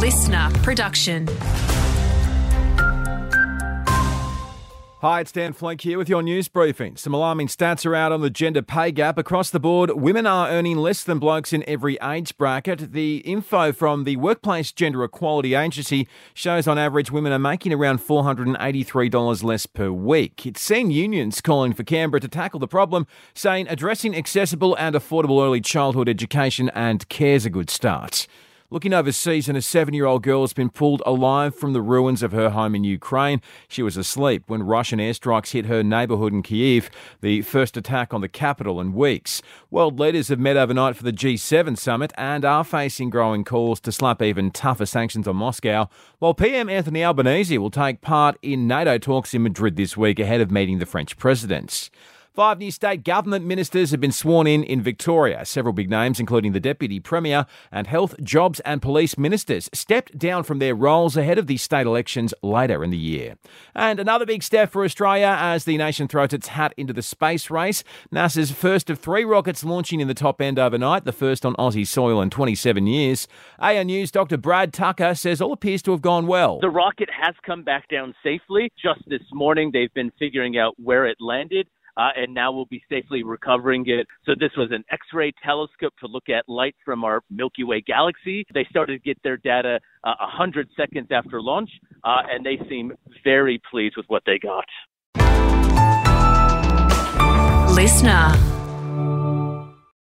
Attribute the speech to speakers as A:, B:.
A: listener production.
B: Hi, it's Dan Flake here with your news briefing. Some alarming stats are out on the gender pay gap. Across the board, women are earning less than blokes in every age bracket. The info from the Workplace Gender Equality Agency shows on average women are making around $483 less per week. It's seen unions calling for Canberra to tackle the problem, saying addressing accessible and affordable early childhood education and care is a good start. Looking overseas, and a 7-year-old girl has been pulled alive from the ruins of her home in Ukraine. She was asleep when Russian airstrikes hit her neighbourhood in Kyiv, the first attack on the capital in weeks. World leaders have met overnight for the G7 summit and are facing growing calls to slap even tougher sanctions on Moscow, while PM Anthony Albanese will take part in NATO talks in Madrid this week ahead of meeting the French president. 5 new state government ministers have been sworn in Victoria. Several big names, including the Deputy Premier and Health, Jobs and Police ministers, stepped down from their roles ahead of the state elections later in the year. And another big step for Australia as the nation throws its hat into the space race. NASA's first of 3 rockets launching in the top end overnight, the first on Aussie soil in 27 years. ANU's Dr. Brad Tucker says all appears to have gone well.
C: The rocket has come back down safely. Just this morning, they've been figuring out where it landed. And now we'll be safely recovering it. So this was an X-ray telescope to look at light from our Milky Way galaxy. They started to get their data 100 seconds after launch, and they seem very pleased with what they got.
A: Listener.